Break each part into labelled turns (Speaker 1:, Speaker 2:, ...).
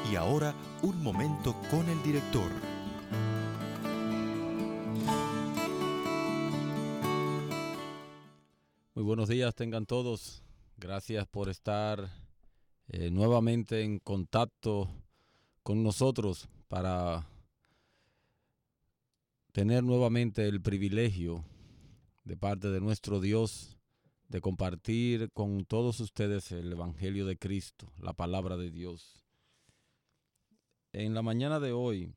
Speaker 1: Y ahora, un momento con el director.
Speaker 2: Muy buenos días tengan todos. Gracias por estar nuevamente en contacto con nosotros para tener nuevamente el privilegio de parte de nuestro Dios de compartir con todos ustedes el Evangelio de Cristo, la palabra de Dios. En la mañana de hoy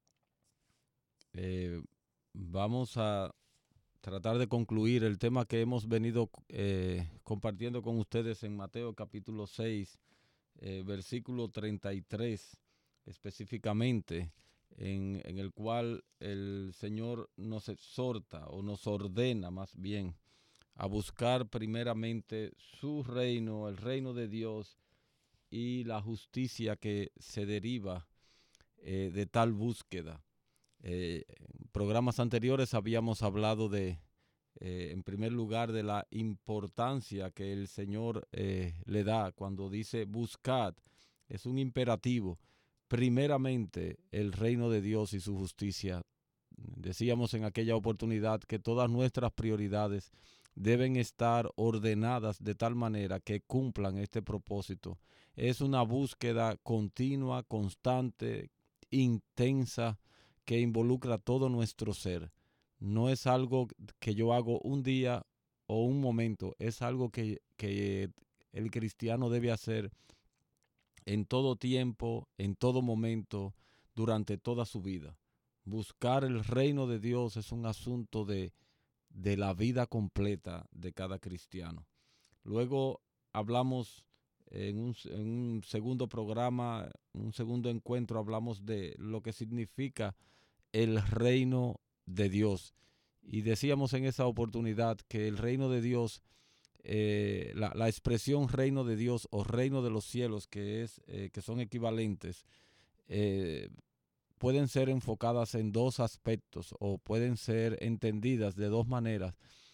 Speaker 2: vamos a tratar de concluir el tema que hemos venido compartiendo con ustedes en Mateo capítulo 6, versículo 33 específicamente, en el cual el Señor nos exhorta o nos ordena más bien a buscar primeramente su reino, el reino de Dios y la justicia que se deriva de tal búsqueda. En programas anteriores habíamos hablado en primer lugar, de la importancia que el Señor le da cuando dice buscad. Es un imperativo. Primeramente, el reino de Dios y su justicia. Decíamos en aquella oportunidad que todas nuestras prioridades deben estar ordenadas de tal manera que cumplan este propósito. Es una búsqueda continua, constante, intensa, que involucra todo nuestro ser. No es algo que yo hago un día o un momento, es algo que el cristiano debe hacer en todo tiempo, en todo momento, durante toda su vida. Buscar el reino de Dios es un asunto de la vida completa de cada cristiano. Luego hablamos en un segundo programa, un segundo encuentro, hablamos de lo que significa el reino de Dios. Y decíamos en esa oportunidad que el reino de Dios, la expresión reino de Dios o reino de los cielos, que son equivalentes, pueden ser enfocadas en dos aspectos o pueden ser entendidas de dos maneras,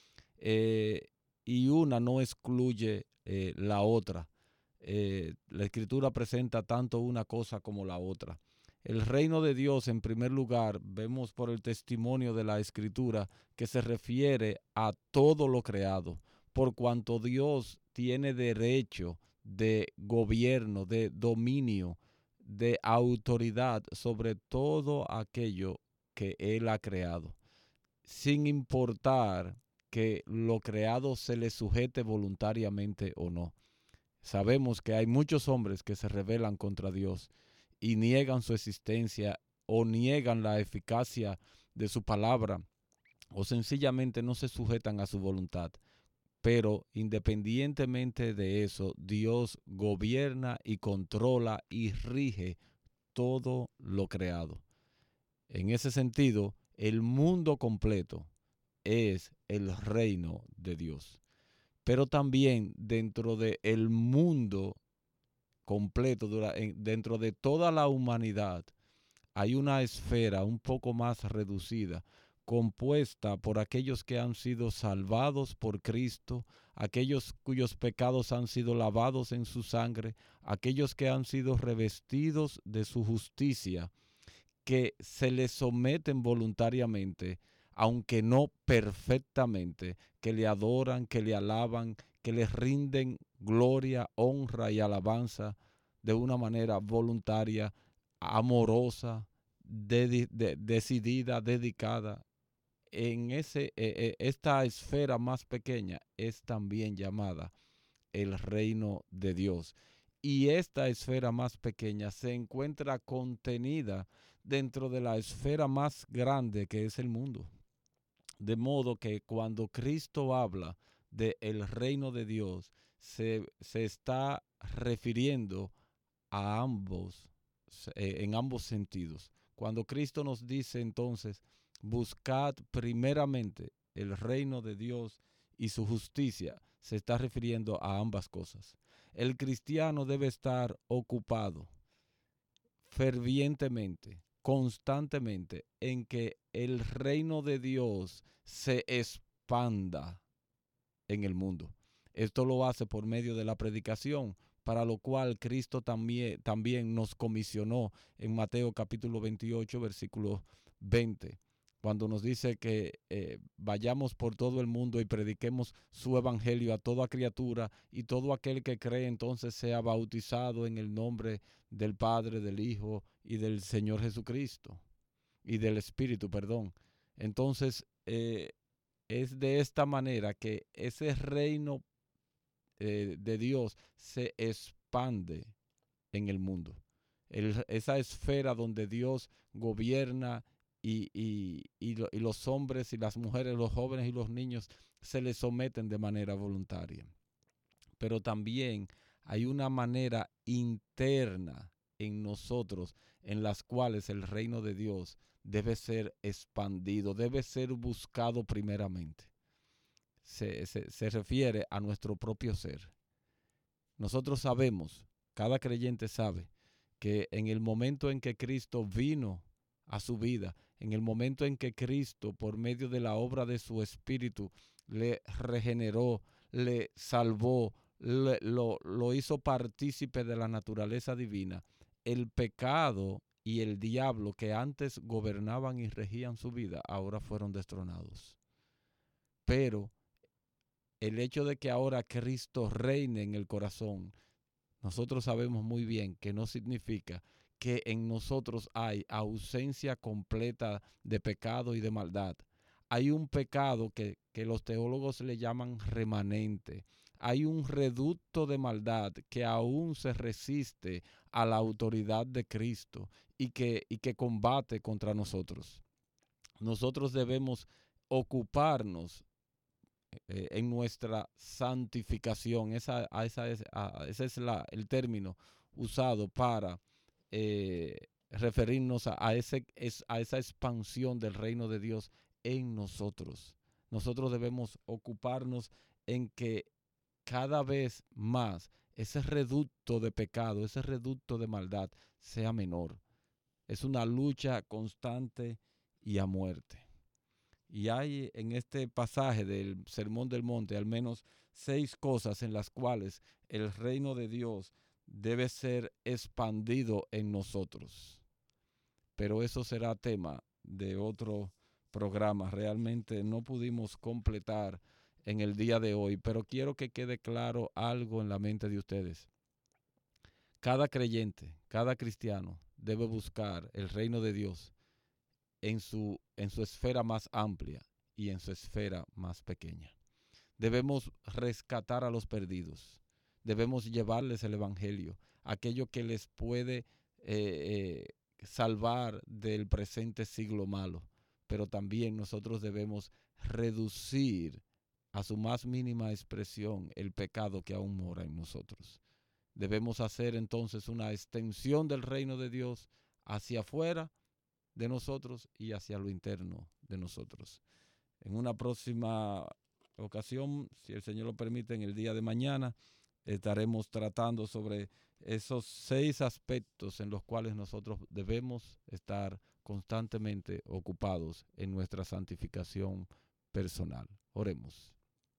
Speaker 2: y una no excluye la otra. La Escritura presenta tanto una cosa como la otra. El reino de Dios, en primer lugar, vemos por el testimonio de la Escritura que se refiere a todo lo creado, por cuanto Dios tiene derecho de gobierno, de dominio, de autoridad sobre todo aquello que Él ha creado, sin importar que lo creado se le sujete voluntariamente o no. Sabemos que hay muchos hombres que se rebelan contra Dios y niegan su existencia o niegan la eficacia de su palabra o sencillamente no se sujetan a su voluntad. Pero independientemente de eso, Dios gobierna y controla y rige todo lo creado. En ese sentido, el mundo completo es el reino de Dios. Pero también dentro del mundo completo, dentro de toda la humanidad, hay una esfera un poco más reducida, compuesta por aquellos que han sido salvados por Cristo, aquellos cuyos pecados han sido lavados en su sangre, aquellos que han sido revestidos de su justicia, que se les someten voluntariamente, aunque no perfectamente, que le adoran, que le alaban, que les rinden gloria, honra y alabanza de una manera voluntaria, amorosa, decidida, dedicada. Esta esfera más pequeña es también llamada el reino de Dios. Y esta esfera más pequeña se encuentra contenida dentro de la esfera más grande que es el mundo. De modo que cuando Cristo habla del reino de Dios, se está refiriendo a ambos, en ambos sentidos. Cuando Cristo nos dice entonces, buscad primeramente el reino de Dios y su justicia, se está refiriendo a ambas cosas. El cristiano debe estar ocupado fervientemente, constantemente, en que el reino de Dios se expanda en el mundo. Esto lo hace por medio de la predicación, para lo cual Cristo también nos comisionó en Mateo capítulo 28, versículo 20, cuando nos dice que vayamos por todo el mundo y prediquemos su evangelio a toda criatura, y todo aquel que cree entonces sea bautizado en el nombre del Padre, del Hijo y del Señor Jesucristo, y del Espíritu, perdón. Entonces, es de esta manera que ese reino de Dios se expande en el mundo. Esa esfera donde Dios gobierna y los hombres y las mujeres, los jóvenes y los niños se les someten de manera voluntaria. Pero también hay una manera interna en nosotros en las cuales el reino de Dios debe ser expandido, debe ser buscado primeramente. Se refiere a nuestro propio ser. Nosotros sabemos, cada creyente sabe, que en el momento en que Cristo vino a su vida, en el momento en que Cristo, por medio de la obra de su Espíritu, le regeneró, le salvó, lo hizo partícipe de la naturaleza divina, el pecado y el diablo que antes gobernaban y regían su vida, ahora fueron destronados. Pero el hecho de que ahora Cristo reine en el corazón, nosotros sabemos muy bien que no significa que en nosotros hay ausencia completa de pecado y de maldad. Hay un pecado que los teólogos le llaman remanente. Hay un reducto de maldad que aún se resiste a la autoridad de Cristo y que combate contra nosotros. Nosotros debemos ocuparnos en nuestra santificación. Ese es el término usado para referirnos a esa expansión del reino de Dios en nosotros. Nosotros debemos ocuparnos en que cada vez más ese reducto de pecado, ese reducto de maldad sea menor. Es una lucha constante y a muerte. Y hay en este pasaje del Sermón del Monte al menos 6 cosas en las cuales el reino de Dios debe ser expandido en nosotros. Pero eso será tema de otro programa. Realmente no pudimos completar en el día de hoy, pero quiero que quede claro algo en la mente de ustedes. Cada creyente, cada cristiano debe buscar el reino de Dios en su esfera más amplia y en su esfera más pequeña. Debemos rescatar a los perdidos. Debemos llevarles el evangelio, aquello que les puede salvar del presente siglo malo. Pero también nosotros debemos reducir a su más mínima expresión el pecado que aún mora en nosotros. Debemos hacer entonces una extensión del reino de Dios hacia afuera de nosotros y hacia lo interno de nosotros. En una próxima ocasión, si el Señor lo permite, en el día de mañana, estaremos tratando sobre esos 6 aspectos en los cuales nosotros debemos estar constantemente ocupados en nuestra santificación personal. Oremos.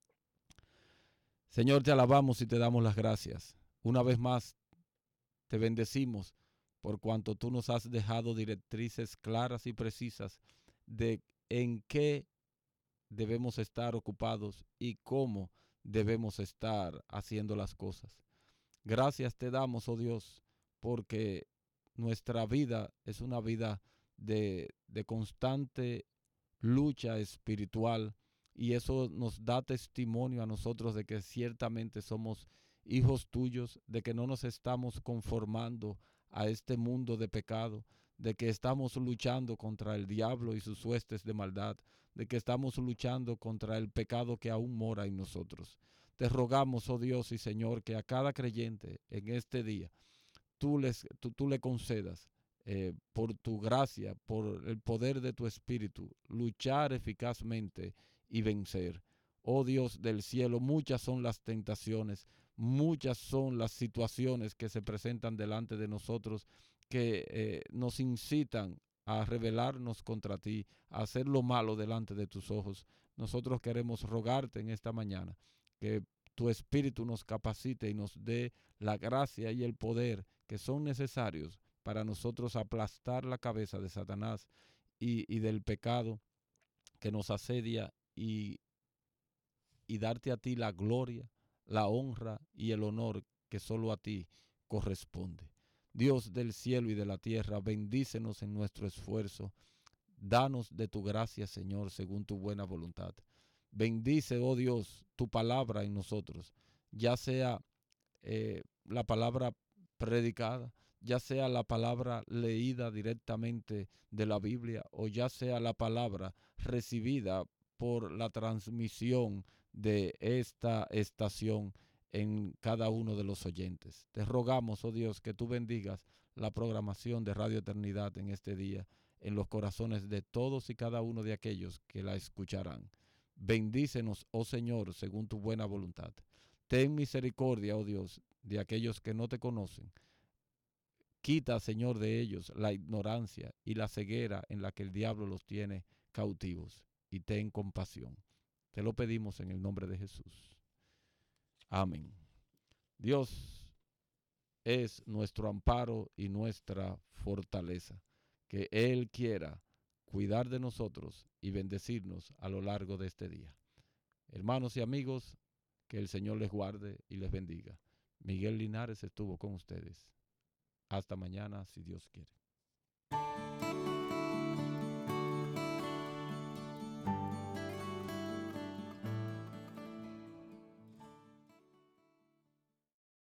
Speaker 2: Señor, te alabamos y te damos las gracias. Una vez más, te bendecimos por cuanto tú nos has dejado directrices claras y precisas de en qué debemos estar ocupados y cómo debemos estar haciendo las cosas. Gracias te damos, oh Dios, porque nuestra vida es una vida de constante lucha espiritual, y eso nos da testimonio a nosotros de que ciertamente somos hijos tuyos, de que no nos estamos conformando a este mundo de pecado, de que estamos luchando contra el diablo y sus huestes de maldad, de que estamos luchando contra el pecado que aún mora en nosotros. Te rogamos, oh Dios y Señor, que a cada creyente en este día tú le concedas, por tu gracia, por el poder de tu espíritu, luchar eficazmente y vencer. Oh Dios del cielo, muchas son las tentaciones, muchas son las situaciones que se presentan delante de nosotros que nos incitan a rebelarnos contra ti, a hacer lo malo delante de tus ojos. Nosotros queremos rogarte en esta mañana que tu Espíritu nos capacite y nos dé la gracia y el poder que son necesarios para nosotros aplastar la cabeza de Satanás y del pecado que nos asedia y darte a ti la gloria, la honra y el honor que solo a ti corresponde. Dios del cielo y de la tierra, bendícenos en nuestro esfuerzo. Danos de tu gracia, Señor, según tu buena voluntad. Bendice, oh Dios, tu palabra en nosotros, ya sea la palabra predicada, ya sea la palabra leída directamente de la Biblia o ya sea la palabra recibida por la transmisión de esta estación en cada uno de los oyentes. Te rogamos, oh Dios, que tú bendigas la programación de Radio Eternidad en este día, en los corazones de todos y cada uno de aquellos que la escucharán. Bendícenos, oh Señor, según tu buena voluntad. Ten misericordia, oh Dios, de aquellos que no te conocen. Quita, Señor, de ellos la ignorancia y la ceguera en la que el diablo los tiene cautivos. Y ten compasión. Te lo pedimos en el nombre de Jesús. Amén. Dios es nuestro amparo y nuestra fortaleza. Que Él quiera cuidar de nosotros y bendecirnos a lo largo de este día. Hermanos y amigos, que el Señor les guarde y les bendiga. Miguel Linares estuvo con ustedes. Hasta mañana, si Dios quiere.